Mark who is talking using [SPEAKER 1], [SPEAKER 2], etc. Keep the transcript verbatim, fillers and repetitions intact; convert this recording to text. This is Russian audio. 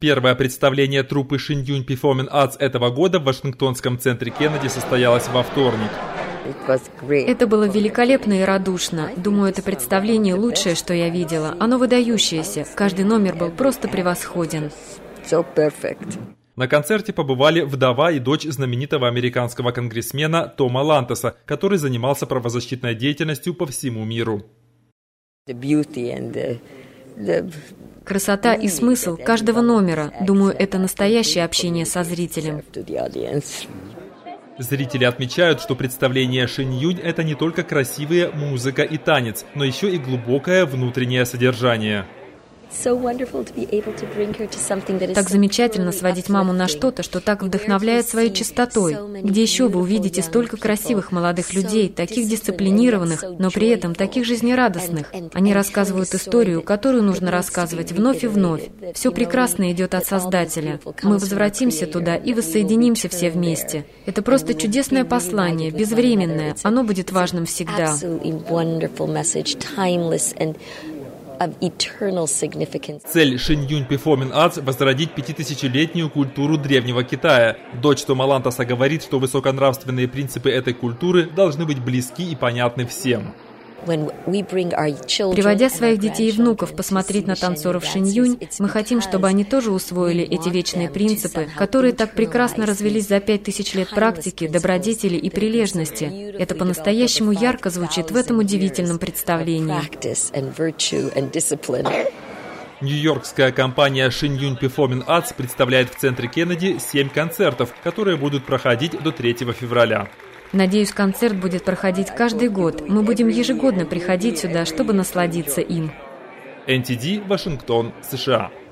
[SPEAKER 1] Первое представление труппы Shenyun Performing Arts этого года в Вашингтонском центре Кеннеди состоялось во вторник.
[SPEAKER 2] Это было великолепно и радушно. Думаю, это представление лучшее, что я видела. Оно выдающееся. Каждый номер был просто превосходен.
[SPEAKER 1] На концерте побывали вдова и дочь знаменитого американского конгрессмена Тома Лантеса, который занимался правозащитной деятельностью по всему миру.
[SPEAKER 2] Красота и смысл каждого номера. Думаю, это настоящее общение со зрителем.
[SPEAKER 1] Зрители отмечают, что представление Shenyun – это не только красивая музыка и танец, но еще и глубокое внутреннее содержание.
[SPEAKER 2] Так замечательно сводить маму на что-то, что так вдохновляет своей чистотой. Где еще вы увидите столько красивых молодых людей, таких дисциплинированных, но при этом таких жизнерадостных. Они рассказывают историю, которую нужно рассказывать вновь и вновь. Все прекрасно идет от Создателя. Мы возвратимся туда и воссоединимся все вместе. Это просто чудесное послание, безвременное. Оно будет важным всегда.
[SPEAKER 1] Цель Shenyun Performing Arts – возродить пятитысячелетнюю культуру древнего Китая. Дочь Тома Лантеса говорит, что высоконравственные принципы этой культуры должны быть близки и понятны всем.
[SPEAKER 2] Приводя своих детей и внуков посмотреть на танцоров Shenyun, мы хотим, чтобы они тоже усвоили эти вечные принципы, которые так прекрасно развелись за пять тысяч лет практики, добродетели и прилежности. Это по-настоящему ярко звучит в этом удивительном представлении.
[SPEAKER 1] Нью-Йоркская компания Shenyun Performing Arts представляет в центре Кеннеди семь концертов, которые будут проходить до третьего февраля.
[SPEAKER 2] Надеюсь, концерт будет проходить каждый год. Мы будем ежегодно приходить сюда, чтобы насладиться им.
[SPEAKER 1] эн ти ди, Вашингтон, США.